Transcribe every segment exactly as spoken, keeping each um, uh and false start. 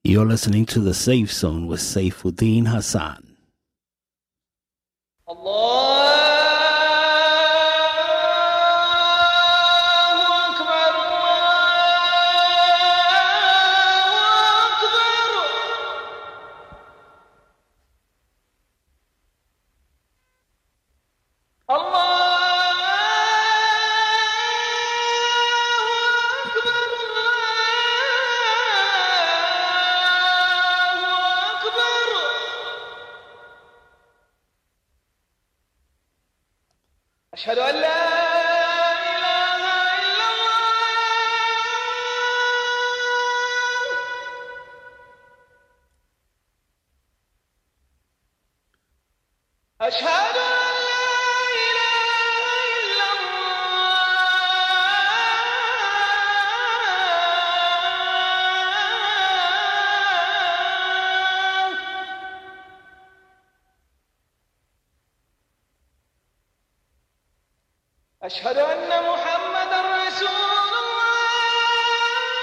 You're listening to The Safe Zone with Saifuddin Hassan. Allah. أشهد أن لا إله إلا الله أشهد أن لا إله إلا أشهد أن محمدًا رسول الله.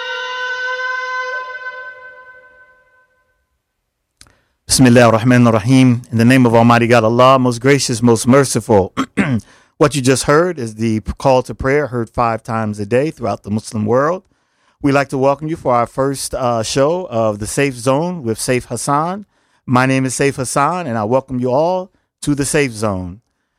Bismillah ar-Rahman ar-Rahim. In the name of Almighty God Allah, most gracious, most merciful. What you just heard is the call to prayer heard five times a day throughout the Muslim world. We'd like to welcome you for our first uh, show of The Safe Zone with Saif Hassan. My name is Saif Hassan, and I welcome you all to The Safe Zone.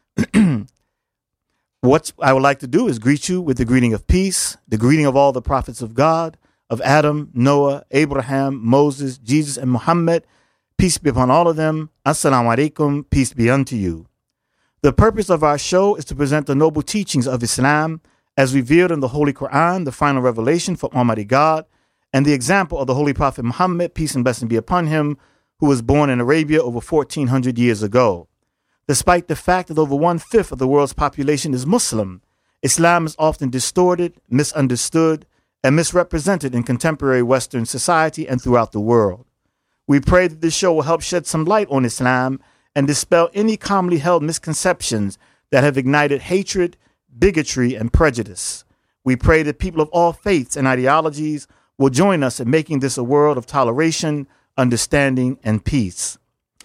What I would like to do is greet you with the greeting of peace, the greeting of all the prophets of God, of Adam, Noah, Abraham, Moses, Jesus, and Muhammad. Peace be upon all of them. Assalamu alaikum. Peace be unto you. The purpose of our show is to present the noble teachings of Islam as revealed in the Holy Quran, the final revelation from Almighty God, and the example of the Holy Prophet Muhammad, peace and blessing be upon him, who was born in Arabia over fourteen hundred years ago. Despite the fact that over one-fifth of the world's population is Muslim, Islam is often distorted, misunderstood, and misrepresented in contemporary Western society and throughout the world. We pray that this show will help shed some light on Islam and dispel any commonly held misconceptions that have ignited hatred, bigotry, and prejudice. We pray that people of all faiths and ideologies will join us in making this a world of toleration, understanding, and peace.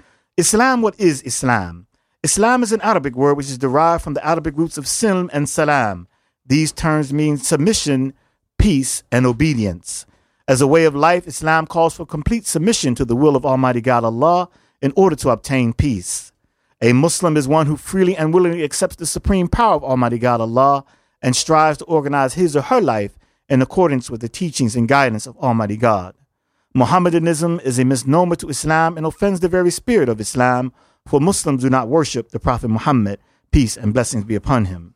Islam, what is Islam? Islam is an Arabic word which is derived from the Arabic roots of silm and salam. These terms mean submission, peace, and obedience. As a way of life, Islam calls for complete submission to the will of Almighty God Allah in order to obtain peace. A Muslim is one who freely and willingly accepts the supreme power of Almighty God Allah and strives to organize his or her life in accordance with the teachings and guidance of Almighty God. Mohammedanism is a misnomer to Islam and offends the very spirit of Islam, for Muslims do not worship the Prophet Muhammad, peace and blessings be upon him.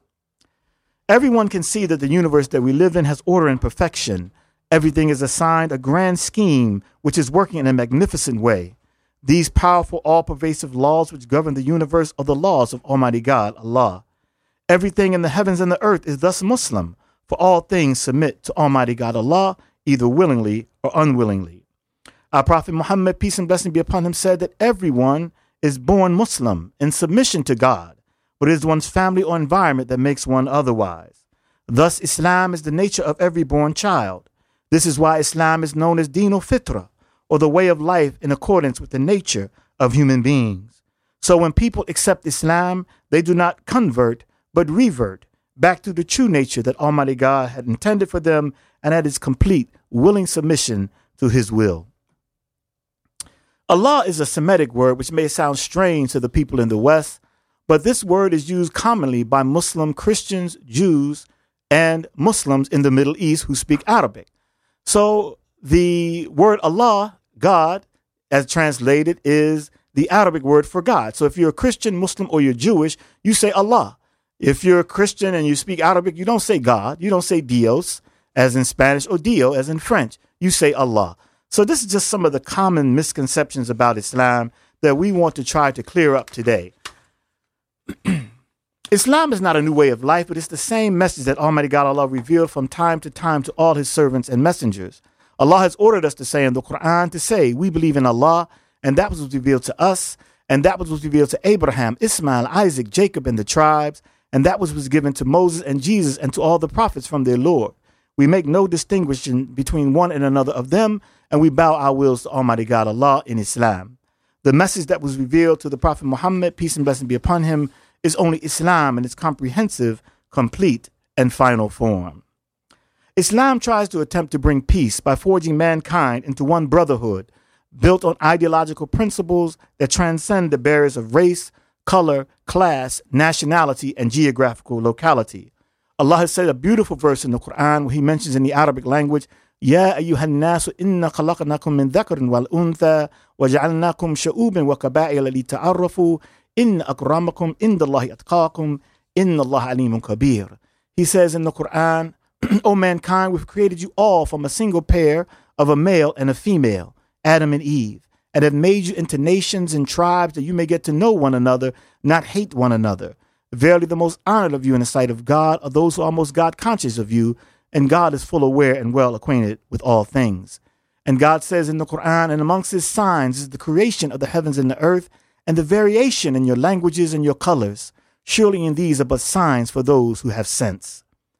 Everyone can see that the universe that we live in has order and perfection. Everything is assigned a grand scheme which is working in a magnificent way. These powerful, all-pervasive laws which govern the universe are the laws of Almighty God, Allah. Everything in the heavens and the earth is thus Muslim, for all things submit to Almighty God, Allah, either willingly or unwillingly. Our Prophet Muhammad, peace and blessing be upon him, said that everyone is born Muslim in submission to God, but it is one's family or environment that makes one otherwise. Thus, Islam is the nature of every born child. This is why Islam is known as Deen al-Fitra, or the way of life in accordance with the nature of human beings. So when people accept Islam, they do not convert, but revert back to the true nature that Almighty God had intended for them, and that is complete, willing submission to his will. Allah is a Semitic word which may sound strange to the people in the West, but this word is used commonly by Muslim Christians, Jews, and Muslims in the Middle East who speak Arabic. So the word Allah, God, as translated, is the Arabic word for God. So if you're a Christian, Muslim, or you're Jewish, you say Allah. If you're a Christian and you speak Arabic, you don't say God. You don't say Dios, as in Spanish, or Dio, as in French. You say Allah. So this is just some of the common misconceptions about Islam that we want to try to clear up today. Islam is not a new way of life, but it's the same message that Almighty God Allah revealed from time to time to all his servants and messengers. Allah has ordered us to say in the Quran to say, we believe in Allah, and that was revealed to us, and that was revealed to Abraham, Ismail, Isaac, Jacob, and the tribes, and that was was given to Moses and Jesus and to all the prophets from their Lord. We make no distinction between one and another of them, and we bow our wills to Almighty God Allah in Islam. The message that was revealed to the Prophet Muhammad, peace and blessing be upon him, is only Islam in its comprehensive, complete, and final form. Islam tries to attempt to bring peace by forging mankind into one brotherhood, built on ideological principles that transcend the barriers of race, color, class, nationality, and geographical locality. Allah has said a beautiful verse in the Quran where he mentions in the Arabic language, Ya ayyuhan nasu inna khalaqnakum min dhakarin wal untha wa ja'alnakum sha'uban wa qaba'ila li ta'arrafu inna akramakum indallahi atqakum inna Allah alimun kabir. He says in the Quran, O mankind, we've created you all from a single pair of a male and a female, Adam and Eve, and have made you into nations and tribes that you may get to know one another, not hate one another. Verily, the most honored of you in the sight of God are those who are most God conscious of you, and God is full aware and well acquainted with all things. And God says in the Quran, and amongst his signs is the creation of the heavens and the earth, and the variation in your languages and your colors. Surely in these are but signs for those who have sense.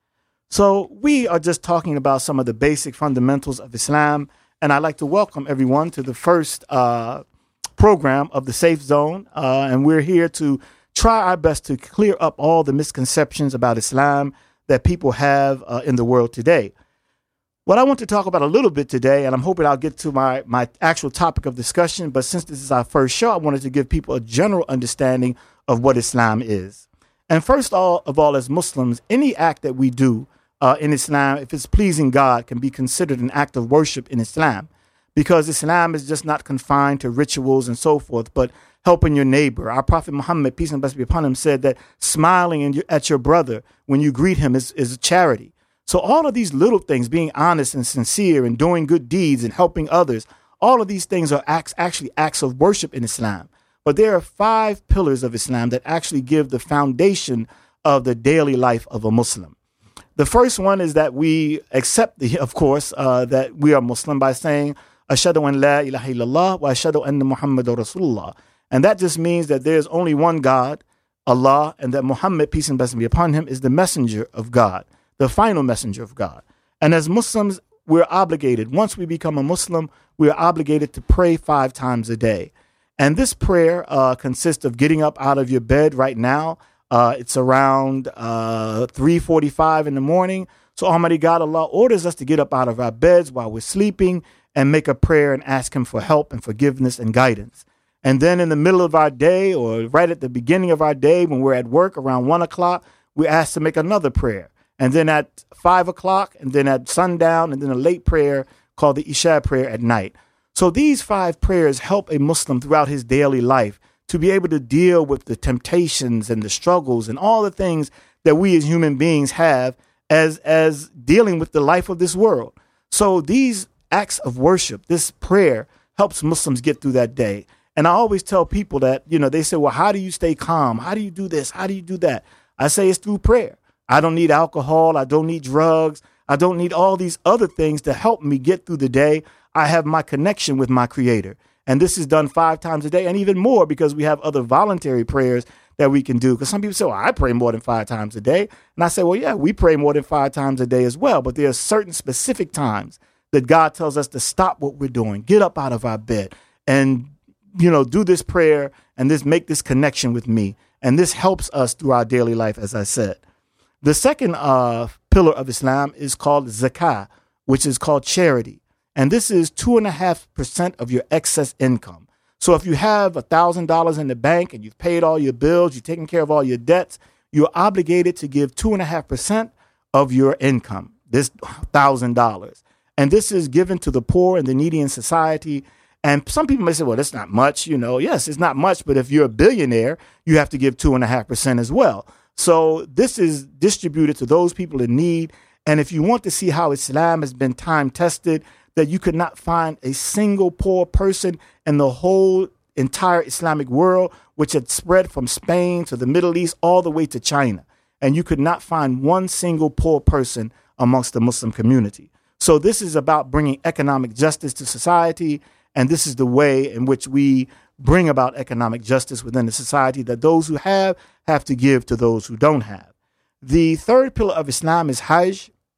So we are just talking about some of the basic fundamentals of Islam, and I'd like to welcome everyone to the first uh, program of the Safe Zone, uh, and we're here to try our best to clear up all the misconceptions about Islam that people have uh, in the world today. What I want to talk about a little bit today, and I'm hoping I'll get to my, my actual topic of discussion, but since this is our first show, I wanted to give people a general understanding of what Islam is. And first of all, of all as Muslims, any act that we do uh, in Islam, if it's pleasing God, can be considered an act of worship in Islam, because Islam is just not confined to rituals and so forth, but helping your neighbor. Our Prophet Muhammad, peace and blessing be upon him, said that smiling in your, at your brother when you greet him is, is a charity. So all of these little things, being honest and sincere and doing good deeds and helping others, all of these things are acts, actually acts of worship in Islam. But there are five pillars of Islam that actually give the foundation of the daily life of a Muslim. The first one is that we accept, the, of course, uh, that we are Muslim by saying, Ashhadu an la ilaha illallah wa ashhadu anna Muhammadur Rasulullah. And that just means that there's only one God, Allah, and that Muhammad, peace and blessing be upon him, is the messenger of God, the final messenger of God. And as Muslims, we're obligated, once we become a Muslim, we are obligated to pray five times a day. And this prayer uh, consists of getting up out of your bed right now. Uh, it's around uh, three forty-five in the morning. So Almighty God, Allah orders us to get up out of our beds while we're sleeping and make a prayer and ask him for help and forgiveness and guidance. And then in the middle of our day, or right at the beginning of our day when we're at work around one o'clock, we're asked to make another prayer. And then at five o'clock, and then at sundown, and then a late prayer called the Isha prayer at night. So these five prayers help a Muslim throughout his daily life to be able to deal with the temptations and the struggles and all the things that we as human beings have as, as dealing with the life of this world. So these acts of worship, this prayer, helps Muslims get through that day. And I always tell people that, you know, they say, well, how do you stay calm? How do you do this? How do you do that? I say it's through prayer. I don't need alcohol. I don't need drugs. I don't need all these other things to help me get through the day. I have my connection with my Creator. And this is done five times a day and even more because we have other voluntary prayers that we can do. Because some people say, well, I pray more than five times a day. And I say, well, yeah, we pray more than five times a day as well. But there are certain specific times that God tells us to stop what we're doing, get up out of our bed and, you know, do this prayer and this make this connection with me. And this helps us through our daily life, as I said. The second uh, pillar of Islam is called zakah, which is called charity. And this is two and a half percent of your excess income. So if you have a thousand dollars in the bank and you've paid all your bills, you've taken care of all your debts, you're obligated to give two and a half percent of your income, this thousand dollars. And this is given to the poor and the needy in society. And some people may say, well, that's not much. You know, yes, it's not much. But if you're a billionaire, you have to give two and a half percent as well. So this is distributed to those people in need. And if you want to see how Islam has been time tested, that you could not find a single poor person in the whole entire Islamic world, which had spread from Spain to the Middle East all the way to China. And you could not find one single poor person amongst the Muslim community. So this is about bringing economic justice to society. And this is the way in which we bring about economic justice within the society, that those who have have to give to those who don't have. The third pillar of Islam is Hajj.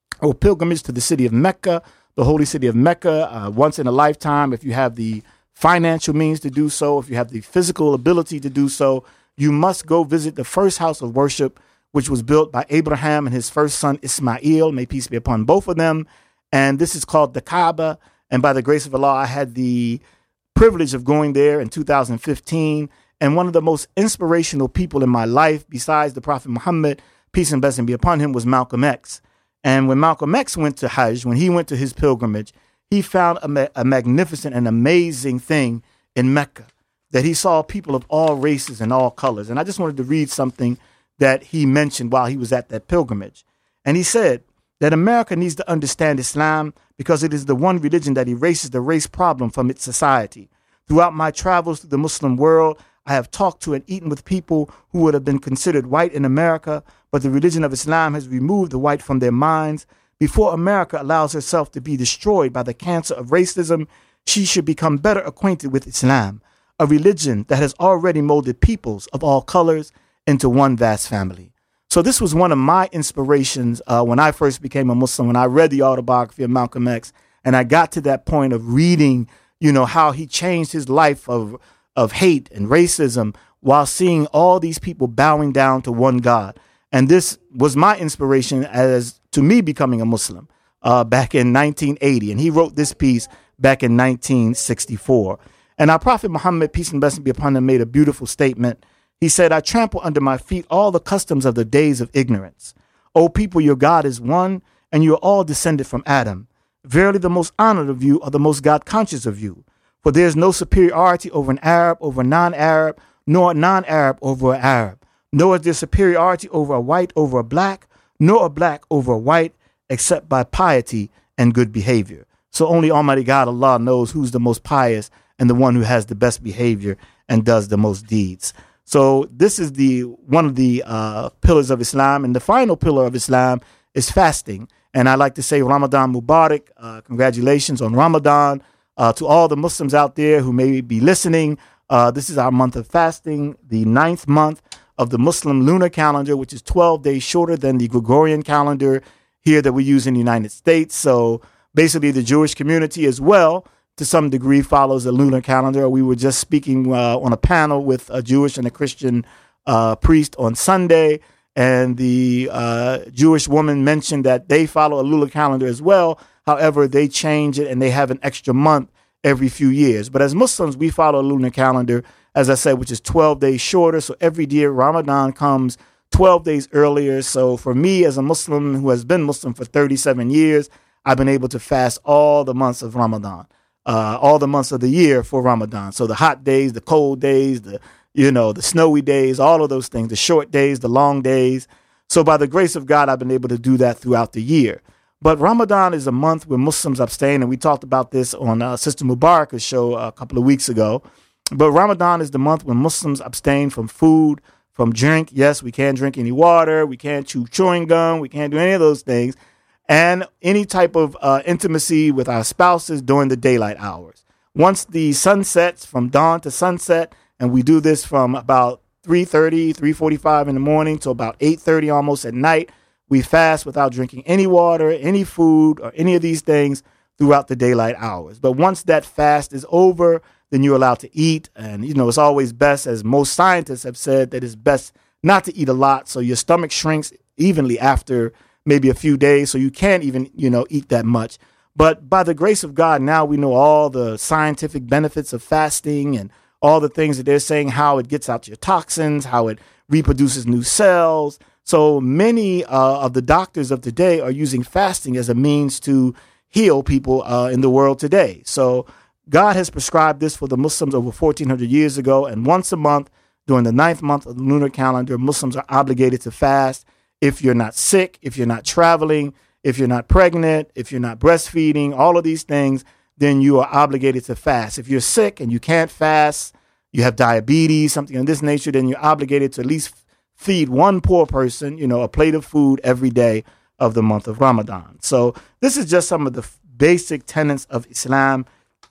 or pilgrimage to the city of Mecca, the holy city of Mecca, uh, once in a lifetime. If you have the financial means to do so, if you have the physical ability to do so, you must go visit the first house of worship, which was built by Abraham and his first son, Ismail. May peace be upon both of them. And this is called the Kaaba. And by the grace of Allah, I had the privilege of going there in two thousand fifteen. And one of the most inspirational people in my life, besides the Prophet Muhammad, peace and blessing be upon him, was Malcolm X. And when Malcolm X went to Hajj, when he went to his pilgrimage, he found a, ma- a magnificent and amazing thing in Mecca, that he saw people of all races and all colors. And I just wanted to read something that he mentioned while he was at that pilgrimage. And he said that America needs to understand Islam because it is the one religion that erases the race problem from its society. Throughout my travels through the Muslim world, I have talked to and eaten with people who would have been considered white in America, but the religion of Islam has removed the white from their minds. Before America allows herself to be destroyed by the cancer of racism, she should become better acquainted with Islam, a religion that has already molded peoples of all colors into one vast family. So this was one of my inspirations uh, when I first became a Muslim, when I read the autobiography of Malcolm X, and I got to that point of reading, you know, how he changed his life of, of hate and racism while seeing all these people bowing down to one God. And this was my inspiration as to me becoming a Muslim uh, back in nineteen eighty. And he wrote this piece back in nineteen sixty-four. And our Prophet Muhammad, peace and blessing be upon him, made a beautiful statement. He said, I trample under my feet all the customs of the days of ignorance. O people, your God is one, and you are all descended from Adam. Verily, the most honored of you are the most God conscious of you. For there is no superiority over an Arab, over a non-Arab, nor a non-Arab over an Arab. Nor is there superiority over a white over a black, nor a black over a white, except by piety and good behavior. So only Almighty God, Allah, knows who's the most pious and the one who has the best behavior and does the most deeds. So this is the one of the uh, pillars of Islam. And the final pillar of Islam is fasting. And I like to say Ramadan Mubarak. Uh, congratulations on Ramadan. Uh, to all the Muslims out there who may be listening, uh, this is our month of fasting, the ninth month of the Muslim lunar calendar, which is twelve days shorter than the Gregorian calendar here that we use in the United States. So basically the Jewish community as well, to some degree, follows a lunar calendar. We were just speaking uh, on a panel with a Jewish and a Christian uh, priest on Sunday, and the uh, Jewish woman mentioned that they follow a lunar calendar as well. However, they change it and they have an extra month every few years. But as Muslims, we follow a lunar calendar, as I said, which is twelve days shorter. So every year Ramadan comes twelve days earlier. So for me as a Muslim who has been Muslim for thirty-seven years, I've been able to fast all the months of Ramadan. Uh, all the months of the year for Ramadan. So the hot days, the cold days, the, you know, the snowy days, all of those things, the short days, the long days. So by the grace of God, I've been able to do that throughout the year. But Ramadan is a month where Muslims abstain. And we talked about this on uh, Sister Mubarak's show a couple of weeks ago. But Ramadan is the month when Muslims abstain from food, from drink. Yes, we can't drink any water. We can't chew chewing gum. We can't do any of those things. And any type of uh, intimacy with our spouses during the daylight hours. Once the sun sets from dawn to sunset, and we do this from about three thirty, three forty-five in the morning to about eight thirty almost at night, we fast without drinking any water, any food, or any of these things throughout the daylight hours. But once that fast is over, then you're allowed to eat. And, you know, it's always best, as most scientists have said, that it's best not to eat a lot. So your stomach shrinks evenly after maybe a few days, so you can't even, you know, eat that much. But by the grace of God, now we know all the scientific benefits of fasting and all the things that they're saying, how it gets out your toxins, how it reproduces new cells. So many uh, of the doctors of today are using fasting as a means to heal people uh, in the world today. So God has prescribed this for the Muslims over fourteen hundred years ago. And once a month, during the ninth month of the lunar calendar, Muslims are obligated to fast. If you're not sick, if you're not traveling, if you're not pregnant, if you're not breastfeeding, all of these things, then you are obligated to fast. If you're sick and you can't fast, you have diabetes, something of this nature, then you're obligated to at least feed one poor person, you know, a plate of food every day of the month of Ramadan. So this is just some of the basic tenets of Islam.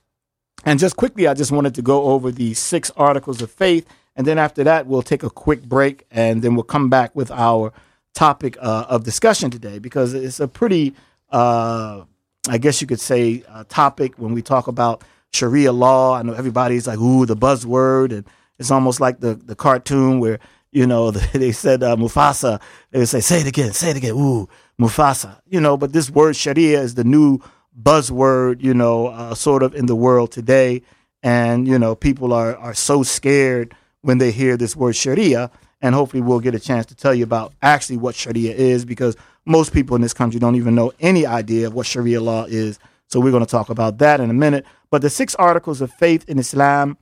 And just quickly, I just wanted to go over the six articles of faith. And then after that, we'll take a quick break and then we'll come back with our topic uh, of discussion today, because it's a pretty uh, I guess you could say, uh, topic when we talk about Sharia law. I know everybody's like, ooh, the buzzword. And it's almost like the, the cartoon where, you know, they said uh, Mufasa. They would say, say it again, say it again. Ooh, Mufasa. You know, but this word Sharia is the new buzzword, you know, uh, sort of in the world today. And, you know, people are, are so scared when they hear this word Sharia. And hopefully we'll get a chance to tell you about actually what Sharia is, because most people in this country don't even know any idea of what Sharia law is. So we're going to talk about that in a minute. But the six articles of faith in Islam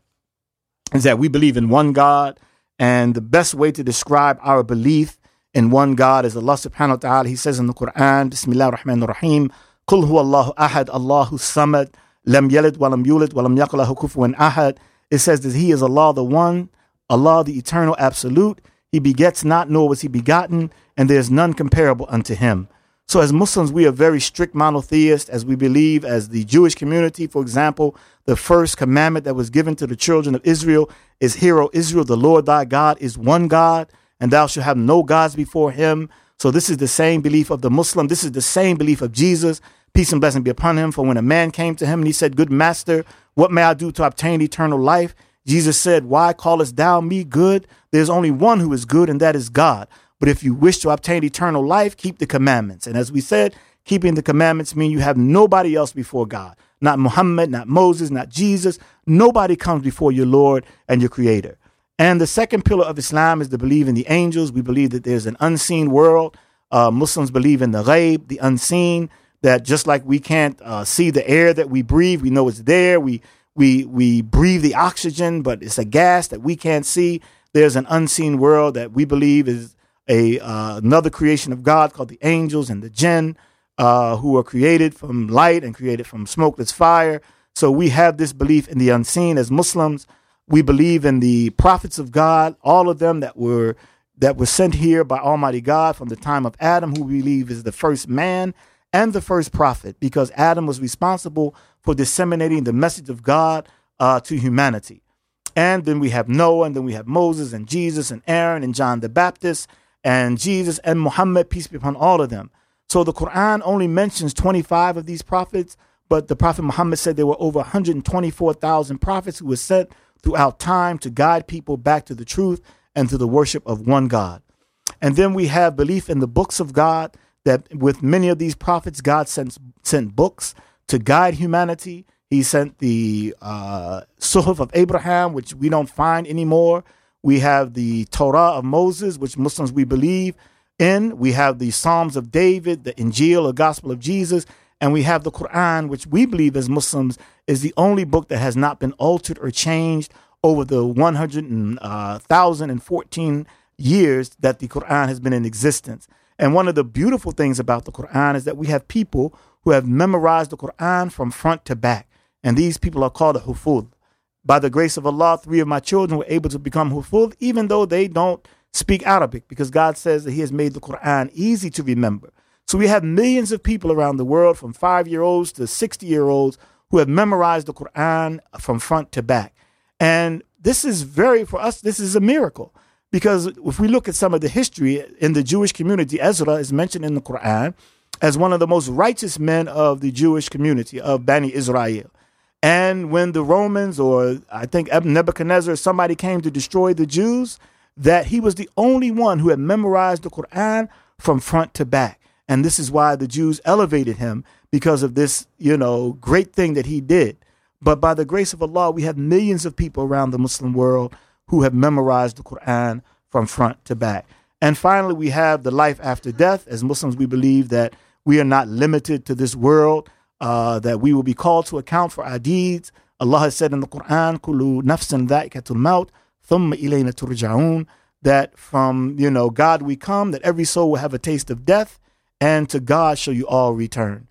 is that we believe in one God. And the best way to describe our belief in one God is Allah subhanahu wa ta'ala. He says in the Quran, Bismillah ar-Rahman ar-Rahim, Qul huwa Allahu ahad, Allahu samad, lam yalid wa lam yulid wa lam yakul lahu kufuwan ahad. It says that He is Allah the One, Allah the Eternal Absolute. He begets not, nor was He begotten, and there is none comparable unto Him. So as Muslims, we are very strict monotheists, as we believe, as the Jewish community, for example, the first commandment that was given to the children of Israel is, Hear, O Israel, the Lord thy God is one God, and thou shalt have no gods before Him. So this is the same belief of the Muslim. This is the same belief of Jesus. Peace and blessing be upon Him. For when a man came to Him and he said, Good Master, what may I do to obtain eternal life? Jesus said, Why callest thou me good? There's only one who is good, and that is God. But if you wish to obtain eternal life, keep the commandments. And as we said, keeping the commandments mean you have nobody else before God. Not Muhammad, not Moses, not Jesus. Nobody comes before your Lord and your Creator. And the second pillar of Islam is to believe in the angels. We believe that there's an unseen world. Uh, Muslims believe in the ghaib, the unseen, that just like we can't uh, see the air that we breathe, we know it's there. We we we breathe the oxygen, but it's a gas that we can't see. There's an unseen world that we believe is a uh, another creation of God called the angels and the jinn, uh, who are created from light and created from smokeless fire. So we have this belief in the unseen as Muslims. We believe in the prophets of God, all of them that were that were sent here by Almighty God from the time of Adam, who we believe is the first man and the first prophet, because Adam was responsible for disseminating the message of God uh, to humanity. And then we have Noah, and then we have Moses and Jesus and Aaron and John the Baptist and Jesus and Muhammad, peace be upon all of them. So the Quran only mentions twenty-five of these prophets, but the Prophet Muhammad said there were over one hundred twenty-four thousand prophets who were sent throughout time to guide people back to the truth and to the worship of one God. And then we have belief in the books of God, that with many of these prophets, God sent, sent books to guide humanity. He sent the uh, Suhuf of Abraham, which we don't find anymore. We have the Torah of Moses, which Muslims we believe in. We have the Psalms of David, the Injil, the Gospel of Jesus. And we have the Quran, which we believe as Muslims is the only book that has not been altered or changed over the one hundred thousand fourteen years that the Quran has been in existence. And one of the beautiful things about the Quran is that we have people who have memorized the Quran from front to back. And these people are called the Hufud. By the grace of Allah, three of my children were able to become Hufud, even though they don't speak Arabic, because God says that He has made the Quran easy to remember. So we have millions of people around the world, from five-year-olds to sixty-year-olds, who have memorized the Quran from front to back. And this is very, for us, this is a miracle. Because if we look at some of the history in the Jewish community, Ezra is mentioned in the Quran as one of the most righteous men of the Jewish community of Bani Israel. And when the Romans, or I think Nebuchadnezzar, somebody came to destroy the Jews, that he was the only one who had memorized the Quran from front to back. And this is why the Jews elevated him, because of this, you know, great thing that he did. But by the grace of Allah, we have millions of people around the Muslim world who have memorized the Quran from front to back. And finally, we have the life after death. As Muslims, we believe that we are not limited to this world, uh, that we will be called to account for our deeds. Allah has said in the Quran, Kullu nafsin dha'ikatul maut, thumma ilayna turja'un, that from, you know, God we come, that every soul will have a taste of death, and to God shall you all return.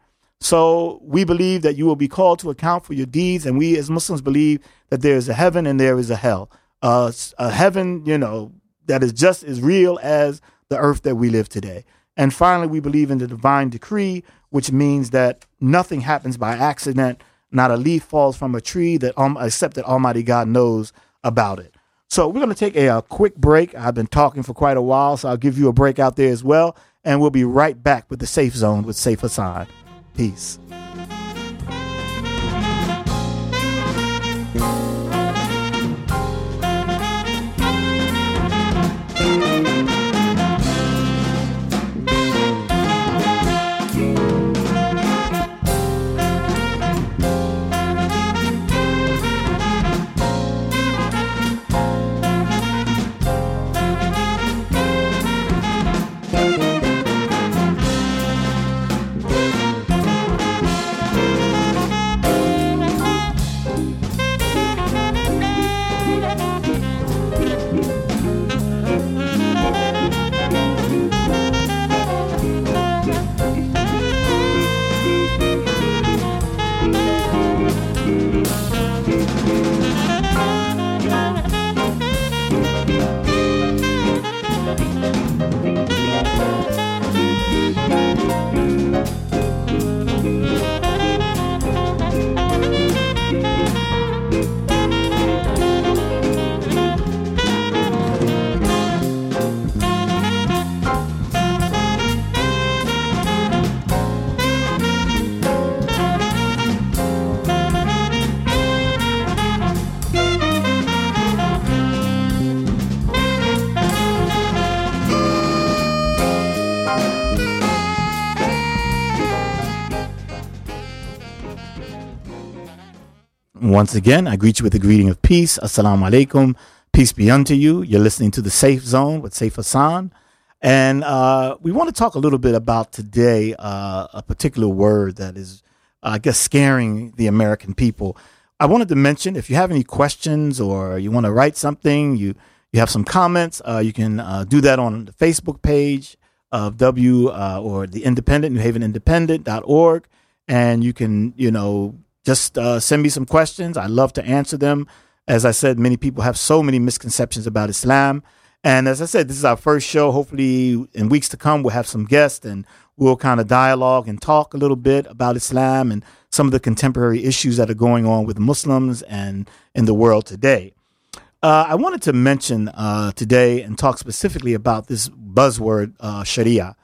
So we believe that you will be called to account for your deeds, and we as Muslims believe that there is a heaven and there is a hell. Uh, a heaven, you know, that is just as real as the earth that we live today. And finally, we believe in the divine decree, which means that nothing happens by accident. Not a leaf falls from a tree that um, except that Almighty God knows about it. So we're going to take a, a quick break. I've been talking for quite a while, so I'll give you a break out there as well. And we'll be right back with the Safe Zone with Saif Hassan. Peace. Once again, I greet you with the greeting of peace. Assalamu alaikum. Peace be unto you. You're listening to the Safe Zone with Saif Hassan. And uh, we want to talk a little bit about today uh, a particular word that is, uh, I guess, scaring the American people. I wanted to mention, if you have any questions or you want to write something, you, you have some comments, uh, you can uh, do that on the Facebook page of W uh, or the Independent, New Haven Independent dot org. And you can, you know, Just uh, send me some questions. I love to answer them. As I said, many people have so many misconceptions about Islam. And as I said, this is our first show. Hopefully in weeks to come, we'll have some guests and we'll kind of dialogue and talk a little bit about Islam and some of the contemporary issues that are going on with Muslims and in the world today. Uh, I wanted to mention uh, today and talk specifically about this buzzword, uh, Sharia.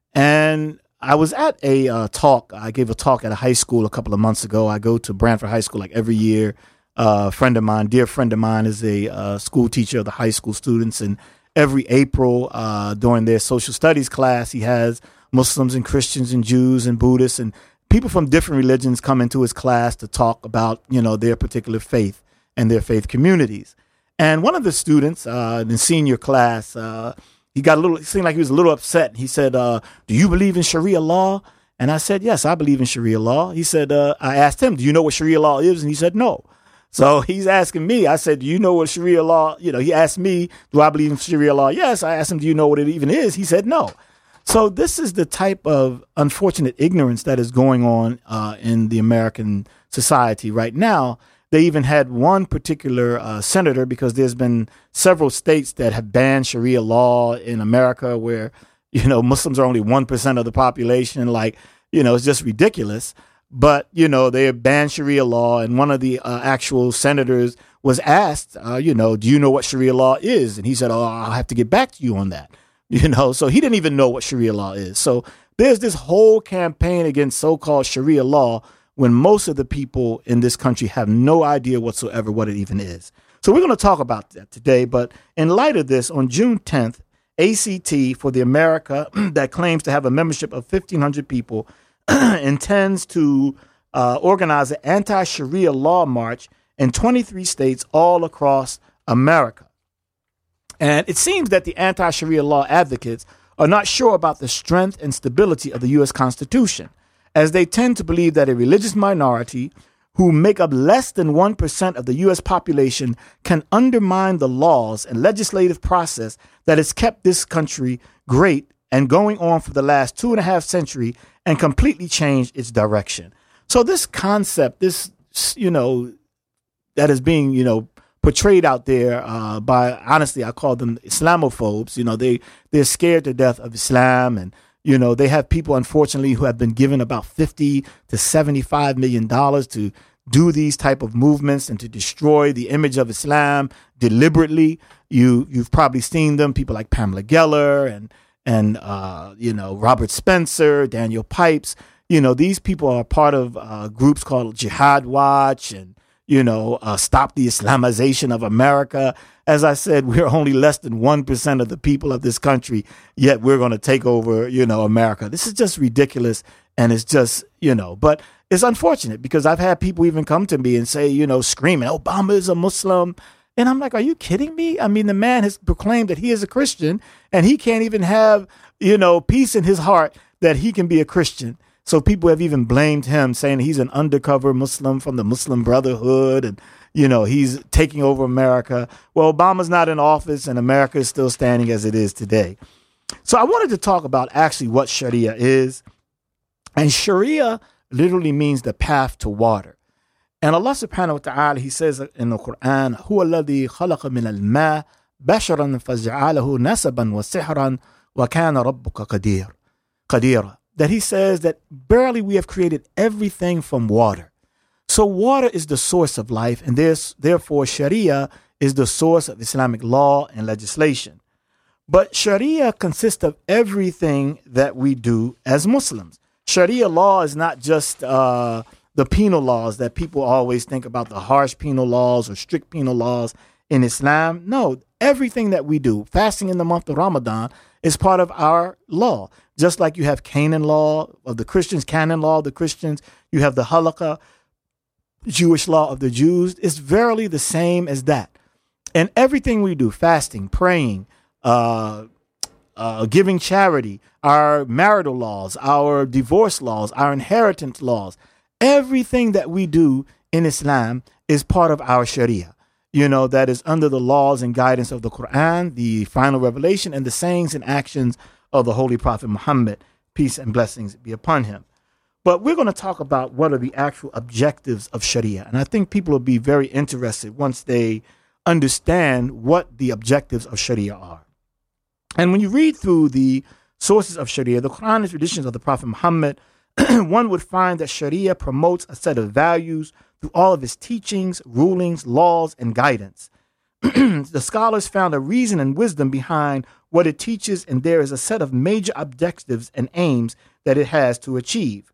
And I was at a uh, talk. I gave a talk at a high school a couple of months ago. I go to Branford High School like every year. Uh, a friend of mine, dear friend of mine, is a uh, school teacher of the high school students. And every April uh, during their social studies class, he has Muslims and Christians and Jews and Buddhists and people from different religions come into his class to talk about, you know, their particular faith and their faith communities. And one of the students uh, in the senior class, uh, He got a little, it seemed like he was a little upset. He said, uh, do you believe in Sharia law? And I said, yes, I believe in Sharia law. He said, uh, I asked him, do you know what Sharia law is? And he said, no. So he's asking me, I said, do you know what Sharia law, you know, he asked me, do I believe in Sharia law? Yes. I asked him, do you know what it even is? He said, no. So this is the type of unfortunate ignorance that is going on uh, in the American society right now. They even had one particular uh, senator, because there's been several states that have banned Sharia law in America where, you know, Muslims are only one percent of the population. Like, you know, it's just ridiculous. But, you know, they banned Sharia law. And one of the uh, actual senators was asked, uh, you know, do you know what Sharia law is? And he said, oh, I'll have to get back to you on that. You know, so he didn't even know what Sharia law is. So there's this whole campaign against so-called Sharia law when most of the people in this country have no idea whatsoever what it even is. So we're going to talk about that today. But in light of this, on June tenth, A C T, for the America that claims to have a membership of fifteen hundred people, intends to uh, organize an anti-Sharia law march in twenty-three states all across America. And it seems that the anti-Sharia law advocates are not sure about the strength and stability of the U S Constitution, as they tend to believe that a religious minority who make up less than one percent of the U S population can undermine the laws and legislative process that has kept this country great and going on for the last two and a half century and completely changed its direction. So this concept, this, you know, that is being, you know, portrayed out there uh, by, honestly, I call them Islamophobes. You know, they, they're scared to death of Islam. And, you know, they have people, unfortunately, who have been given about fifty to seventy-five million dollars to do these type of movements and to destroy the image of Islam deliberately. You, you've probably seen them, people like Pamela Geller and, and uh, you know, Robert Spencer, Daniel Pipes. You know, these people are part of uh, groups called Jihad Watch and, you know, uh, Stop the Islamization of America. As I said, we're only less than one percent of the people of this country, yet we're going to take over, you know, America. This is just ridiculous. And it's just, you know, but it's unfortunate because I've had people even come to me and say, you know, screaming, Obama is a Muslim. And I'm like, are you kidding me? I mean, the man has proclaimed that he is a Christian and he can't even have, you know, peace in his heart that he can be a Christian. So people have even blamed him, saying he's an undercover Muslim from the Muslim Brotherhood and, you know, he's taking over America. Well, Obama's not in office and America is still standing as it is today. So I wanted to talk about actually what Sharia is. And Sharia literally means the path to water. And Allah subhanahu wa ta'ala, he says in the Quran, هُوَ الَّذِي خَلَقَ مِنَ الْمَاءِ بَشَرًا فَجَعَلَهُ نَسَبًا وَسِحْرًا وَكَانَ رَبُّكَ قَدِيرًا قَدِيرًا. That he says that barely we have created everything from water. So water is the source of life, and there's, therefore Sharia is the source of Islamic law and legislation. But Sharia consists of everything that we do as Muslims. Sharia law is not just uh, the penal laws that people always think about, the harsh penal laws or strict penal laws in Islam. No, everything that we do, fasting in the month of Ramadan, is part of our law. Just like you have Canaan law of the Christians, canon law of the Christians, you have the halakha, Jewish law of the Jews. It's verily the same as that. And everything we do, fasting, praying, uh, uh, giving charity, our marital laws, our divorce laws, our inheritance laws, everything that we do in Islam is part of our Sharia. You know, that is under the laws and guidance of the Quran, the final revelation, and the sayings and actions of the Holy Prophet Muhammad, peace and blessings be upon him. But we're going to talk about what are the actual objectives of Sharia. And I think people will be very interested once they understand what the objectives of Sharia are. And when you read through the sources of Sharia, the Quran and traditions of the Prophet Muhammad, one would find that Sharia promotes a set of values through all of its teachings, rulings, laws, and guidance. The scholars found a reason and wisdom behind what it teaches, and there is a set of major objectives and aims that it has to achieve.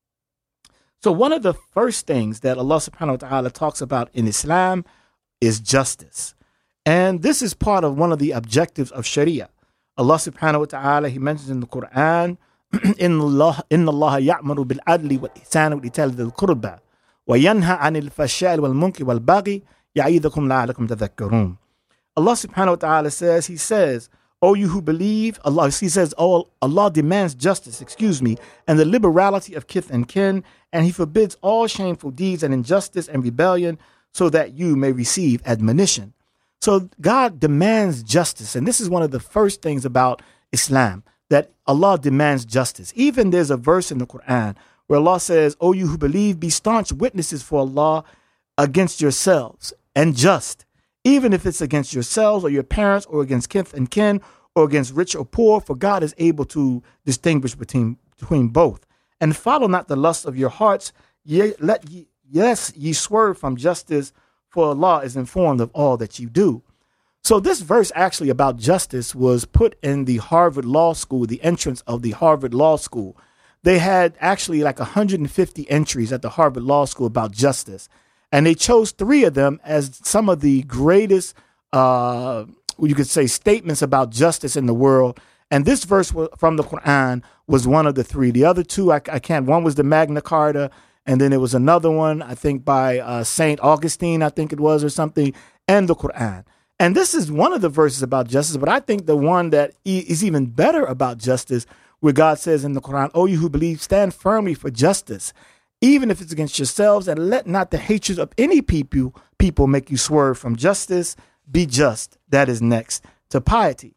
So one of the first things that Allah subhanahu wa ta'ala talks about in Islam is justice. And this is part of one of the objectives of Sharia. Allah subhanahu wa ta'ala, he mentions in the Quran, إِنَّ اللَّهَ يَعْمَرُ بِالْعَدْلِ وَالْإِحْسَانِ وَإِيتَاءِ ذِي الْقُرْبَى وَيَنْهَى عَنِ الْفَحْشَاءِ وَالْمُنكَرِ وَالْبَغْيِ يَعِظُكُمْ لَعَلَّكُمْ تَذَكَّرُونَ. Allah subhanahu wa ta'ala says, he says, O you who believe, Allah, he says, oh, Allah demands justice, excuse me, and the liberality of kith and kin, and he forbids all shameful deeds and injustice and rebellion so that you may receive admonition. So God demands justice. And this is one of the first things about Islam, that Allah demands justice. Even there's a verse in the Quran where Allah says, O you who believe, be staunch witnesses for Allah against yourselves and just, even if it's against yourselves or your parents or against kith and kin or against rich or poor, for God is able to distinguish between, between both. And follow not the lusts of your hearts, ye, let ye, yes, ye swerve from justice, for Allah is informed of all that you do. So this verse actually about justice was put in the Harvard Law School, the entrance of the Harvard Law School. They had actually like one hundred fifty entries at the Harvard Law School about justice. And they chose three of them as some of the greatest, uh, you could say, statements about justice in the world. And this verse from the Quran was one of the three. The other two, I, I can't, one was the Magna Carta. And then there was another one, I think by uh, Saint Augustine, I think it was, or something, and the Quran. And this is one of the verses about justice, but I think the one that is even better about justice, where God says in the Quran, O you who believe, stand firmly for justice, even if it's against yourselves, and let not the hatred of any people, people make you swerve from justice. Be just. That is next to piety.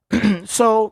So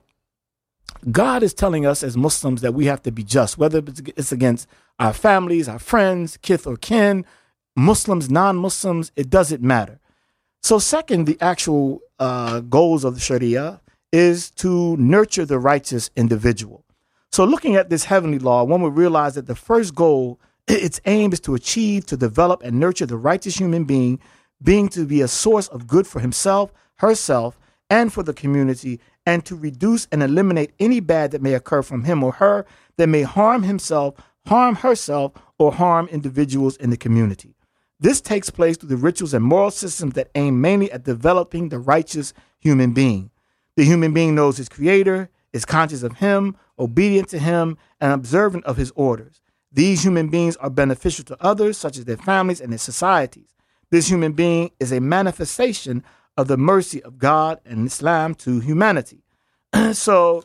God is telling us as Muslims that we have to be just, whether it's against our families, our friends, kith or kin, Muslims, non-Muslims, it doesn't matter. So second, the actual uh, goals of the Sharia is to nurture the righteous individual. So looking at this heavenly law, one would realize that the first goal, its aim is to achieve, to develop and nurture the righteous human being, being to be a source of good for himself, herself, and for the community, and to reduce and eliminate any bad that may occur from him or her that may harm himself, harm herself or harm individuals in the community. This takes place through the rituals and moral systems that aim mainly at developing the righteous human being. The human being knows his creator, is conscious of him, obedient to him, and observant of his orders. These human beings are beneficial to others, such as their families and their societies. This human being is a manifestation of the mercy of God and Islam to humanity. So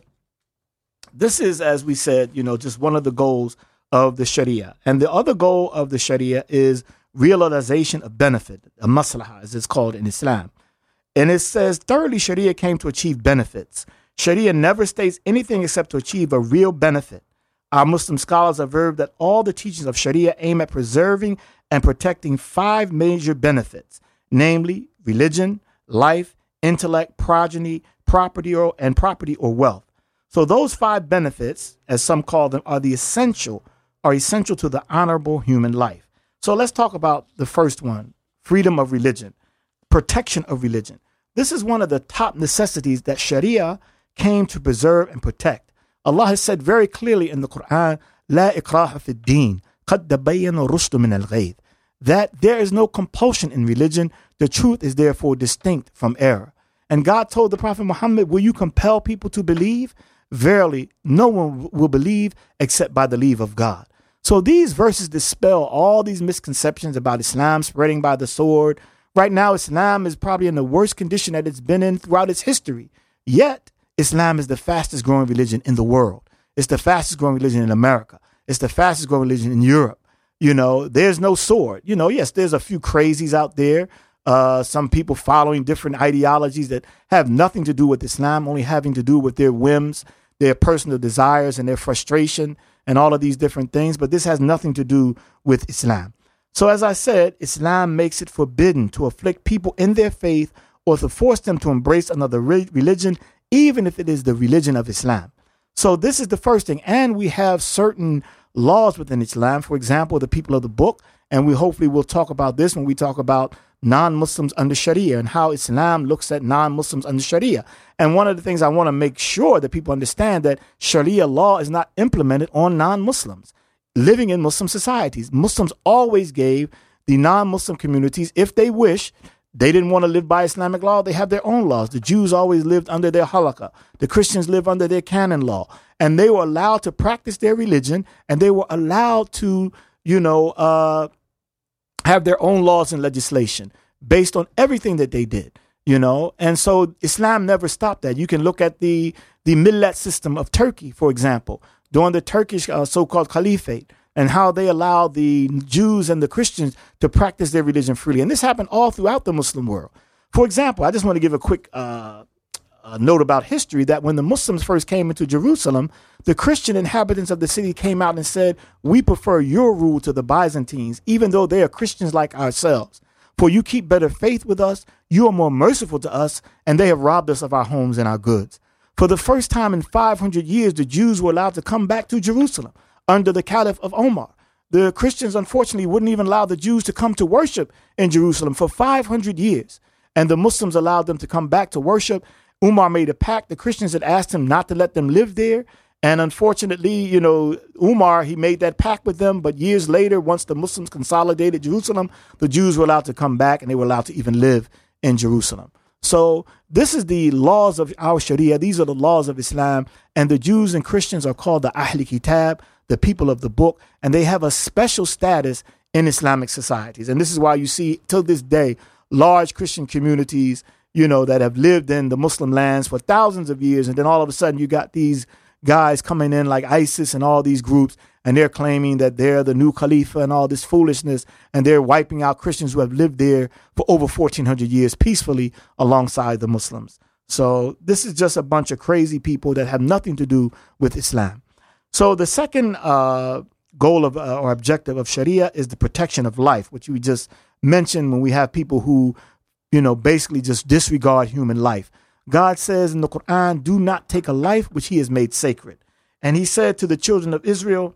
this is, as we said, you know, just one of the goals of the Sharia. And the other goal of the Sharia is realization of benefit, a maslahah, as it's called in Islam. And it says, thirdly, Sharia came to achieve benefits. Sharia never states anything except to achieve a real benefit. Our Muslim scholars averve that all the teachings of Sharia aim at preserving and protecting five major benefits, namely religion, life, intellect, progeny, property, or, and property or wealth. So those five benefits, as some call them, are the essential, are essential to the honorable human life. So let's talk about the first one, freedom of religion, protection of religion. This is one of the top necessities that Sharia came to preserve and protect. Allah has said very clearly in the Quran, La ikraha fi din, qad tabayyana rushdu min al-ghayth, that there is no compulsion in religion. The truth is therefore distinct from error. And God told the Prophet Muhammad, will you compel people to believe? Verily, no one will believe except by the leave of God. So these verses dispel all these misconceptions about Islam spreading by the sword. Right now, Islam is probably in the worst condition that it's been in throughout its history. Yet, Islam is the fastest growing religion in the world. It's the fastest growing religion in America. It's the fastest growing religion in Europe. You know, there's no sword. You know, yes, there's a few crazies out there. Uh, some people following different ideologies that have nothing to do with Islam, only having to do with their whims, their personal desires and their frustration and all of these different things. But this has nothing to do with Islam. So as I said, Islam makes it forbidden to afflict people in their faith or to force them to embrace another re- religion, even if it is the religion of Islam. So this is the first thing. And we have certain laws within Islam, for example, the people of the book. And we hopefully will talk about this when we talk about non-Muslims under Sharia and how Islam looks at non-Muslims under Sharia. And one of the things I want to make sure that people understand that Sharia law is not implemented on non-Muslims living in Muslim societies. Muslims always gave the non-Muslim communities, if they wish, they didn't want to live by Islamic law, they have their own laws. The Jews always lived under their halakha. The Christians live under their canon law. And they were allowed to practice their religion, and they were allowed to, you know, uh, have their own laws and legislation based on everything that they did, you know. And so Islam never stopped that. You can look at the, the millet system of Turkey, for example, during the Turkish uh, so-called caliphate, and how they allowed the Jews and the Christians to practice their religion freely. And this happened all throughout the Muslim world. For example, I just want to give a quick uh, uh, note about history that when the Muslims first came into Jerusalem, the Christian inhabitants of the city came out and said, we prefer your rule to the Byzantines, even though they are Christians like ourselves. For you keep better faith with us, you are more merciful to us, and they have robbed us of our homes and our goods. For the first time in five hundred years, the Jews were allowed to come back to Jerusalem under the Caliph of Omar. The Christians, unfortunately, wouldn't even allow the Jews to come to worship in Jerusalem for five hundred years. And the Muslims allowed them to come back to worship. Umar made a pact. The Christians had asked him not to let them live there. And unfortunately, you know, Umar, he made that pact with them. But years later, once the Muslims consolidated Jerusalem, the Jews were allowed to come back and they were allowed to even live in Jerusalem. So this is the laws of our Sharia. These are the laws of Islam. And the Jews and Christians are called the Ahli Kitab, the people of the book. And they have a special status in Islamic societies. And this is why you see till this day, large Christian communities, you know, that have lived in the Muslim lands for thousands of years. And then all of a sudden you got these guys coming in like ISIS and all these groups, and they're claiming that they're the new Khalifa and all this foolishness, and they're wiping out Christians who have lived there for over fourteen hundred years peacefully alongside the Muslims. So this is just a bunch of crazy people that have nothing to do with Islam. So the second uh, goal of uh, or objective of Sharia is the protection of life, which we just mentioned when we have people who, you know, basically just disregard human life. God says in the Quran, do not take a life which he has made sacred. And he said to the children of Israel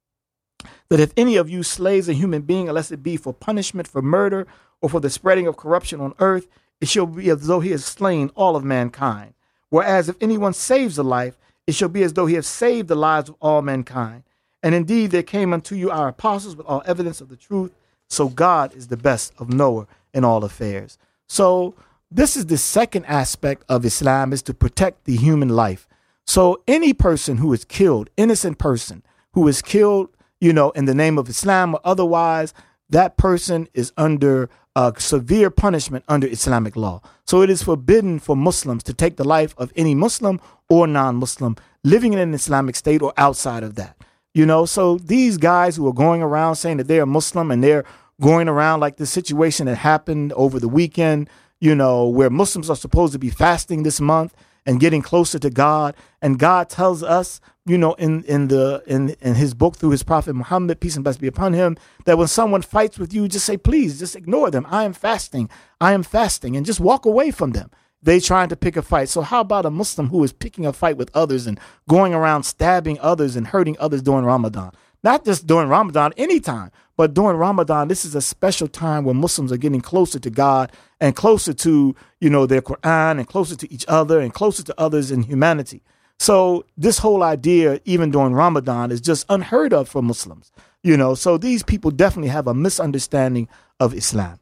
that if any of you slays a human being, unless it be for punishment, for murder, or for the spreading of corruption on earth, it shall be as though he has slain all of mankind. Whereas if anyone saves a life, it shall be as though he has saved the lives of all mankind. And indeed, there came unto you our apostles with all evidence of the truth. So God is the best of knower in all affairs. So this is the second aspect of Islam, is to protect the human life. So any person who is killed, innocent person who is killed, you know, in the name of Islam or otherwise, that person is under uh, severe punishment under Islamic law. So it is forbidden for Muslims to take the life of any Muslim or non-Muslim living in an Islamic state or outside of that. You know, so these guys who are going around saying that they're Muslim and they're going around like the situation that happened over the weekend, you know, where Muslims are supposed to be fasting this month and getting closer to God. And God tells us, you know, in, in the in, in his book through his prophet Muhammad, peace and blessings be upon him, that when someone fights with you, just say, please, just ignore them. I am fasting. I am fasting. And just walk away from them. They trying to pick a fight. So how about a Muslim who is picking a fight with others and going around stabbing others and hurting others during Ramadan? Not just during Ramadan, anytime, but during Ramadan, this is a special time when Muslims are getting closer to God and closer to, you know, their Quran and closer to each other and closer to others in humanity. So this whole idea, even during Ramadan, is just unheard of for Muslims, you know, so these people definitely have a misunderstanding of Islam.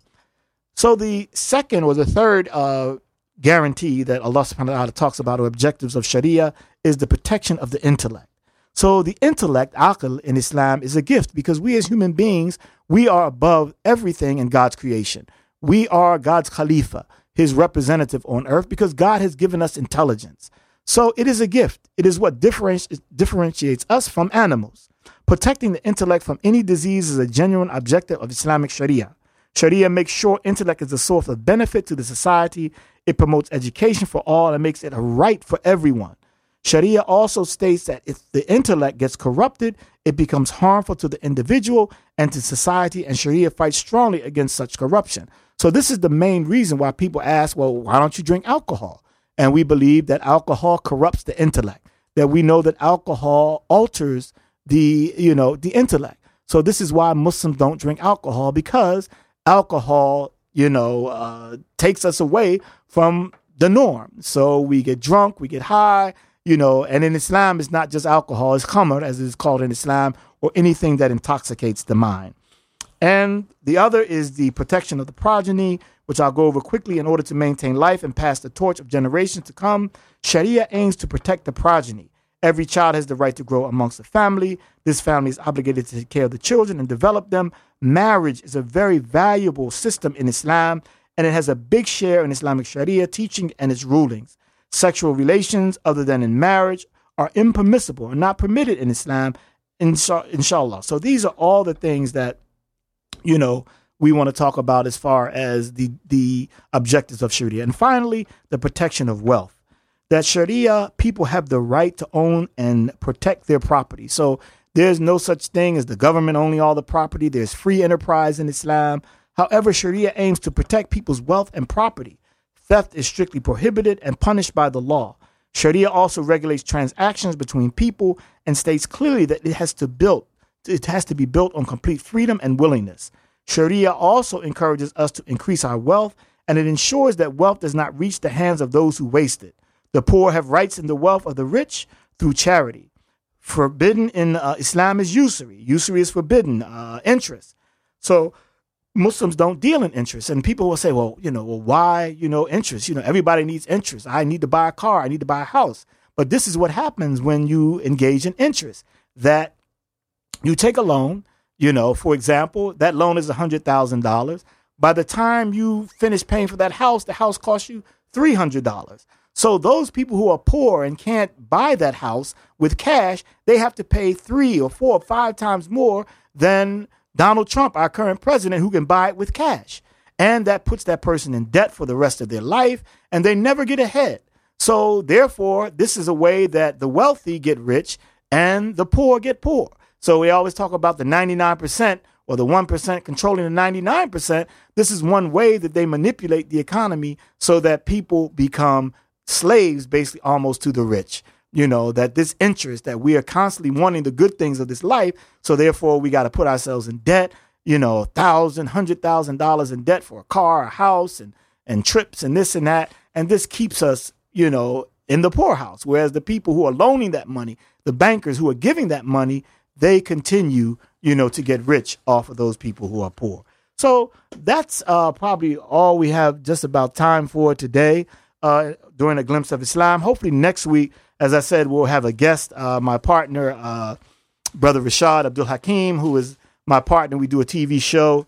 So the second or the third uh, guarantee that Allah subhanahu wa ta'ala talks about, or objectives of Sharia, is the protection of the intellect. So the intellect, aql, in Islam is a gift, because we as human beings, we are above everything in God's creation. We are God's Khalifa, his representative on earth, because God has given us intelligence. So it is a gift. It is what differenti- differentiates us from animals. Protecting the intellect from any disease is a genuine objective of Islamic Sharia. Sharia makes sure intellect is a source of benefit to the society. It promotes education for all and makes it a right for everyone. Sharia also states that if the intellect gets corrupted, it becomes harmful to the individual and to society, and Sharia fights strongly against such corruption. So this is the main reason why people ask, well, why don't you drink alcohol? And we believe that alcohol corrupts the intellect, that we know that alcohol alters the, you know, the intellect. So this is why Muslims don't drink alcohol, because alcohol, you know, uh, takes us away from the norm. So we get drunk, we get high, you know, and in Islam, it's not just alcohol, it's khamr, as it is called in Islam, or anything that intoxicates the mind. And the other is the protection of the progeny, which I'll go over quickly. In order to maintain life and pass the torch of generations to come, Sharia aims to protect the progeny. Every child has the right to grow amongst the family. This family is obligated to take care of the children and develop them. Marriage is a very valuable system in Islam, and it has a big share in Islamic Sharia teaching and its rulings. Sexual relations other than in marriage are impermissible and not permitted in Islam, insha- inshallah. So these are all the things that, you know, we want to talk about as far as the, the objectives of Sharia. And finally, the protection of wealth. That Sharia, people have the right to own and protect their property. So there's no such thing as the government owning all the property. There's free enterprise in Islam. However, Sharia aims to protect people's wealth and property. Theft is strictly prohibited and punished by the law. Sharia also regulates transactions between people and states clearly that it has to build, it has to be built on complete freedom and willingness. Sharia also encourages us to increase our wealth, and it ensures that wealth does not reach the hands of those who waste it. The poor have rights in the wealth of the rich through charity. Forbidden in uh, Islam is usury. Usury is forbidden, uh, interest. So Muslims don't deal in interest. And people will say, well, you know, well, why, you know, interest? You know, everybody needs interest. I need to buy a car. I need to buy a house. But this is what happens when you engage in interest, that you take a loan, you know, for example, that loan is one hundred thousand dollars. By the time you finish paying for that house, the house costs you three hundred dollars. So those people who are poor and can't buy that house with cash, they have to pay three or four or five times more than Donald Trump, our current president, who can buy it with cash. And that puts that person in debt for the rest of their life, and they never get ahead. So therefore, this is a way that the wealthy get rich and the poor get poor. So we always talk about the ninety-nine percent or the one percent controlling the ninety-nine percent. This is one way that they manipulate the economy so that people become slaves, basically, almost to the rich. You know, that this interest, that we are constantly wanting the good things of this life. So therefore, we got to put ourselves in debt, you know, thousand, hundred thousand dollars in debt for a car, a house, and, and trips and this and that. And this keeps us, you know, in the poorhouse. Whereas the people who are loaning that money, the bankers who are giving that money, they continue, you know, to get rich off of those people who are poor. So that's uh, probably all we have just about time for today uh, during A Glimpse of Islam. Hopefully next week, as I said, we'll have a guest, uh, my partner, uh, Brother Rashad Abdul Hakim, who is my partner. We do a T V show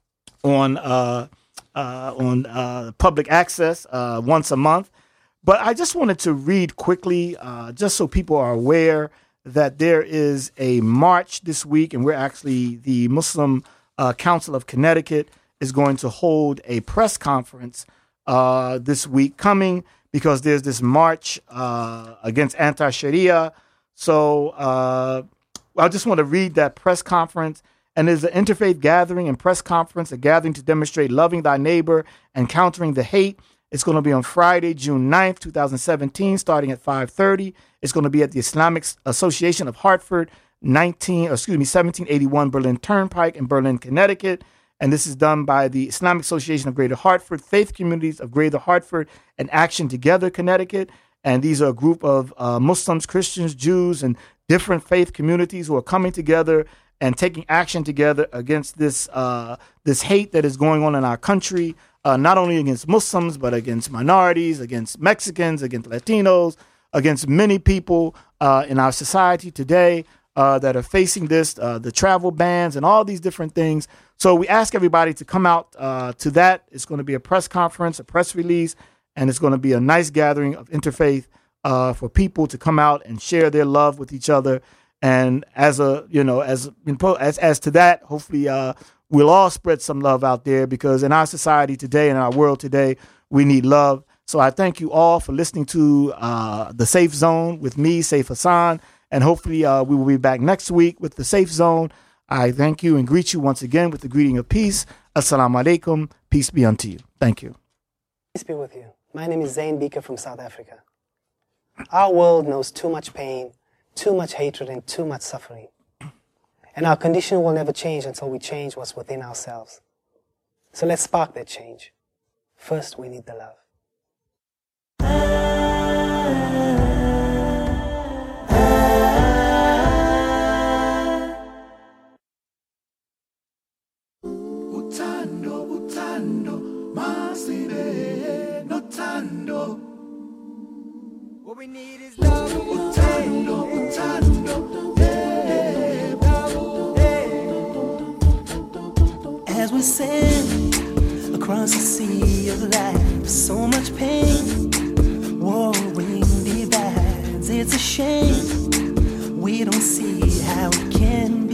on uh, uh, on uh, public access uh, once a month. But I just wanted to read quickly, uh, just so people are aware, that there is a march this week, and we're actually, the Muslim uh, Council of Connecticut is going to hold a press conference uh, this week coming, because there's this march uh, against anti-Sharia. So uh, I just want to read that press conference. And there's an interfaith gathering and press conference, a gathering to demonstrate loving thy neighbor and countering the hate. It's going to be on Friday, June ninth, twenty seventeen, starting at five thirty. It's going to be at the Islamic Association of Hartford, nineteen, or excuse me, seventeen eighty-one Berlin Turnpike in Berlin, Connecticut. And this is done by the Islamic Association of Greater Hartford, Faith Communities of Greater Hartford, and Action Together, Connecticut. And these are a group of uh, Muslims, Christians, Jews, and different faith communities who are coming together and taking action together against this uh, this hate that is going on in our country, uh, not only against Muslims, but against minorities, against Mexicans, against Latinos, against many people uh, in our society today uh, that are facing this, uh, the travel bans and all these different things. So we ask everybody to come out uh, to that. It's going to be a press conference, a press release, and it's going to be a nice gathering of interfaith uh, for people to come out and share their love with each other. And as a, you know, as as as to that, hopefully uh, we'll all spread some love out there, because in our society today, in our world today, we need love. So I thank you all for listening to uh, The Safe Zone with me, Saif Hassan, and hopefully uh, we will be back next week with The Safe Zone. I thank you and greet you once again with the greeting of peace. Assalamu alaikum. Peace be unto you. Thank you. Peace be with you. My name is Zain Bika from South Africa. Our world knows too much pain, too much hatred, and too much suffering. And our condition will never change until we change what's within ourselves. So let's spark that change. First, we need the love. Utando, utando, masire, notando. What we need is love. Utando, utando, yeah, yeah. As we sail across the sea of life, so much pain, warring divides. It's a shame we don't see how it can